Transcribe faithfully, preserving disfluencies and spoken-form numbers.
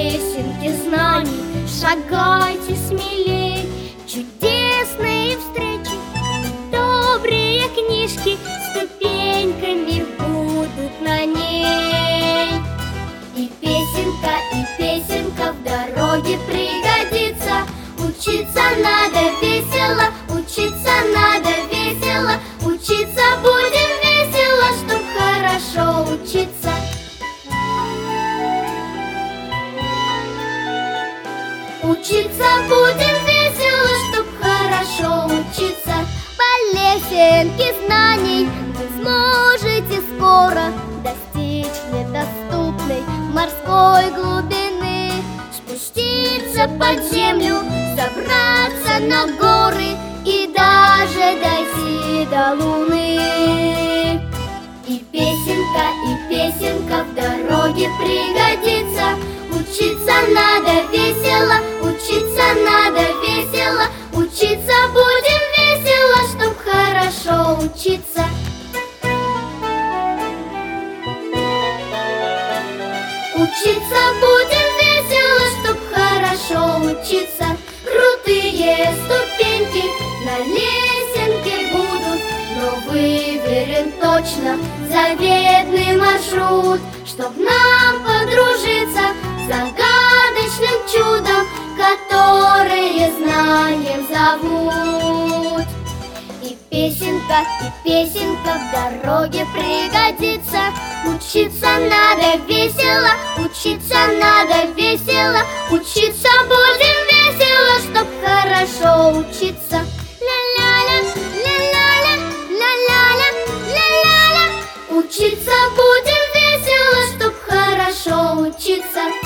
песенки знаний. Шагайте смелей, чудесные встречи, добрые книжки ступеньками будут на ней. И песенка, и песенка в дороге пригодится. Учиться надо весело, учиться надо весело, учиться будем весело, чтоб хорошо учиться. Учиться будем весело, чтоб хорошо учиться. По лесенке знаний вы сможете скоро достичь недоступной морской глубины, спуститься под землю, забраться на горы и даже дойти до луны. И песенка, и песенка в дороге пригодится. Учиться надо весело, учиться надо весело, учиться будем весело, чтоб хорошо учиться. Учиться будем весело, чтоб хорошо учиться. Крутые ступеньки на лесенке будут, но выверен точно заветный маршрут, чтоб нам подружиться с загадочным чудом, которое знанием зовут. И песенка, и песенка в дороге пригодится. Учиться надо весело, учиться надо весело, учиться будем весело, чтоб хорошо учиться. Ля-ля-ля, ля-ля-ля, ля-ля-ля, ля-ля-ля. Учиться будем весело, чтоб хорошо учиться.